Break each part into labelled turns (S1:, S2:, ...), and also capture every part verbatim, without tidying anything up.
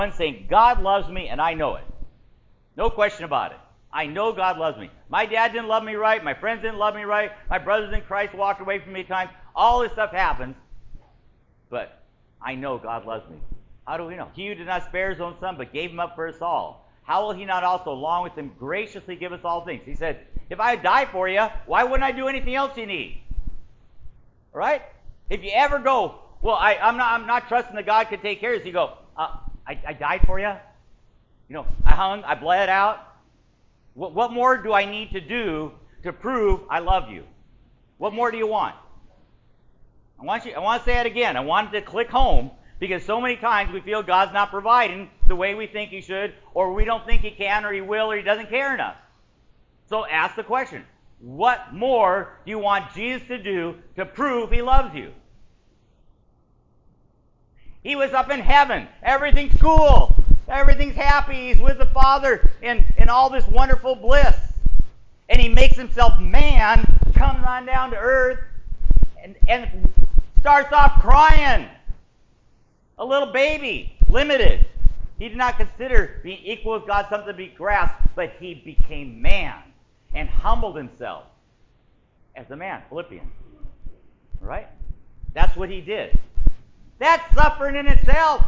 S1: saying, God loves me and I know it. No question about it. I know God loves me. My dad didn't love me right. My friends didn't love me right. My brothers in Christ walked away from me at times. All this stuff happens. But I know God loves me. How do we know? He who did not spare his own son, but gave him up for us all, how will he not also, along with him, graciously give us all things? He said, if I die for you, why wouldn't I do anything else you need? All right? If you ever go, well, I, I'm not I'm not trusting that God could take care of this. You go, uh, I, I died for you? You know, I hung, I bled out. What, what more do I need to do to prove I love you? What more do you want? I want you. I want to say it again. I want it to click home, because so many times we feel God's not providing the way we think he should, or we don't think he can, or he will, or he doesn't care enough. So ask the question, what more do you want Jesus to do to prove he loves you? He was up in heaven. Everything's cool. Everything's happy. He's with the Father in, in all this wonderful bliss. And he makes himself man, comes on down to earth, and, and starts off crying. A little baby, limited. He did not consider being equal with God something to be grasped, but he became man and humbled himself as a man. Philippians. Right? That's what he did. That's suffering in itself.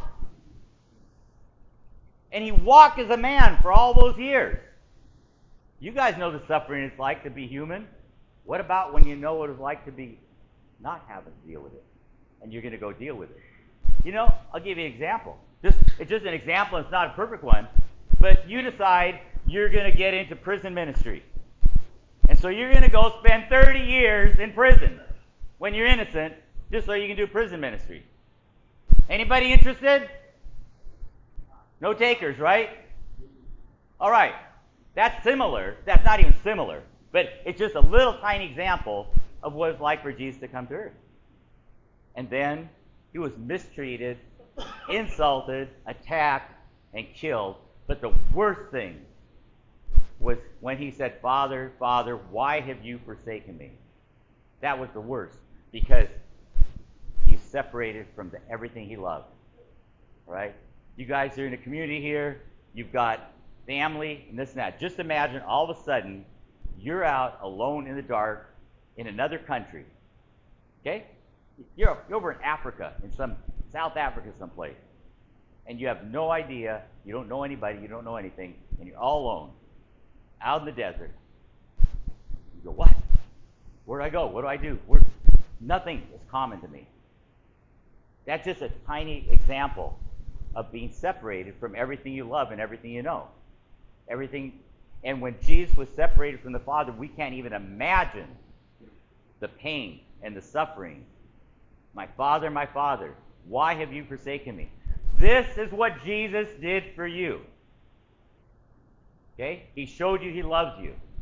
S1: And he walked as a man for all those years. You guys know the suffering it's like to be human. What about when you know what it's like to be not having to deal with it? And you're going to go deal with it. You know, I'll give you an example. Just, it's just an example, it's not a perfect one. But you decide you're going to get into prison ministry. And so you're going to go spend thirty years in prison when you're innocent, just so you can do prison ministry. Anybody interested? No takers, right? All right. That's similar. That's not even similar. But it's just a little tiny example of what it's like for Jesus to come to earth. And then he was mistreated, insulted, attacked, and killed. But the worst thing was when he said, Father, Father, why have you forsaken me? That was the worst, because he's separated from the, everything he loved. Right? You guys are in a community here. You've got family and this and that. Just imagine all of a sudden you're out alone in the dark in another country. Okay? You're, you're over in Africa, in some South Africa someplace. And you have no idea, you don't know anybody, you don't know anything, and you're all alone, out in the desert. You go, what? Where do I go? What do I do? Where? Nothing is common to me. That's just a tiny example of being separated from everything you love and everything you know. Everything, and when Jesus was separated from the Father, we can't even imagine the pain and the suffering. My Father, my Father, why have you forsaken me? This is what Jesus did for you. Okay? He showed you he loves you.